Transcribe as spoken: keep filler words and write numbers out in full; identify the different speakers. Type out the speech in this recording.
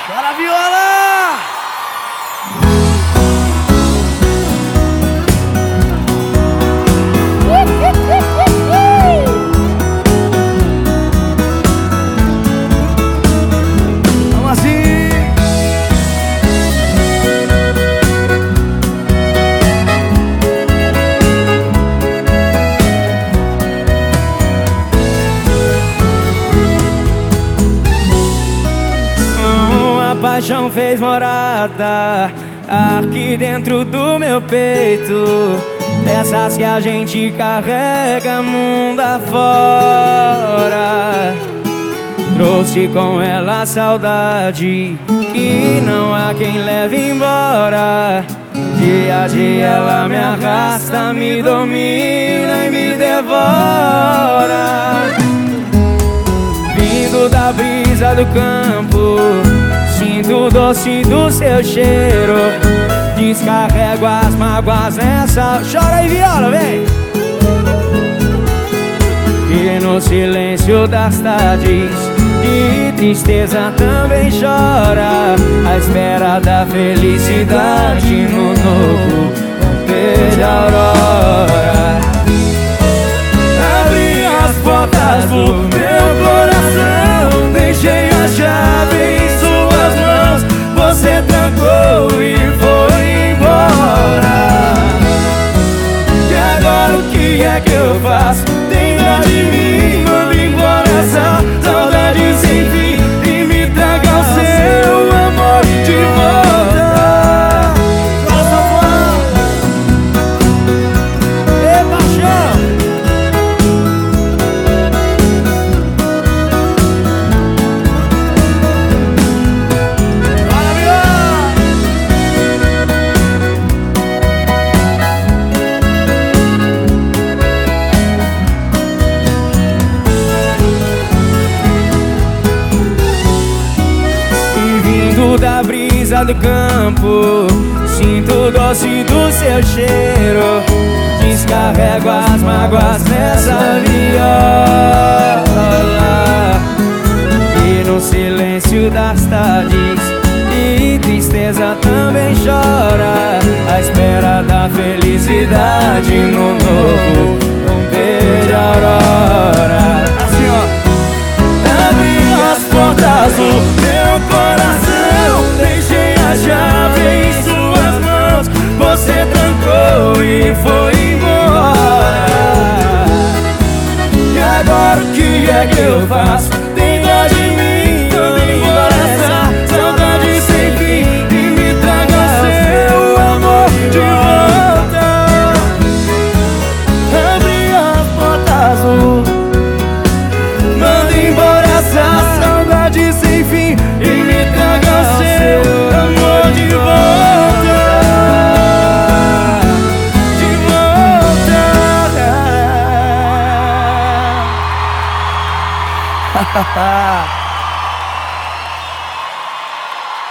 Speaker 1: Bora, viola! Vamos assim!
Speaker 2: A paixão fez morada aqui dentro do meu peito, dessas que a gente carrega mundo afora. Trouxe com ela a saudade que não há quem leve embora. Dia a dia ela me arrasta, me domina e me devora. Vindo da brisa do campo, sinto o doce do seu cheiro, descarrego as mágoas nessa... Chora aí, viola, vem! E no silêncio das tardes, de tristeza também chora, à espera da felicidade no novo romper de aurora. Abri as portas do meu coração, deixei a chave em suas mãos, você trancou e foi embora. E agora o que é que eu faço? Tem dó de mim, manda embora essa saudade sem fim e me traga o seu amor de volta.
Speaker 1: Nossa, Ei, paixão! Bora, viola!
Speaker 2: Da brisa do campo, sinto o doce do seu cheiro, descarrego as mágoas nessa viola. E no silêncio das tardes, de tristeza também chora, à espera da felicidade no novo romper de aurora.
Speaker 1: Assim, ó.
Speaker 2: Abri as portas do meu coração, deixei a chave em suas mãos, você trancou e foi embora. E agora o que é que eu faço? Tem dó de mim, manda embora essa saudade sem fim e me traga seu amor de volta. Abri as portas do... Manda embora essa saudade sem fim e me traga seu amor de volta. De volta.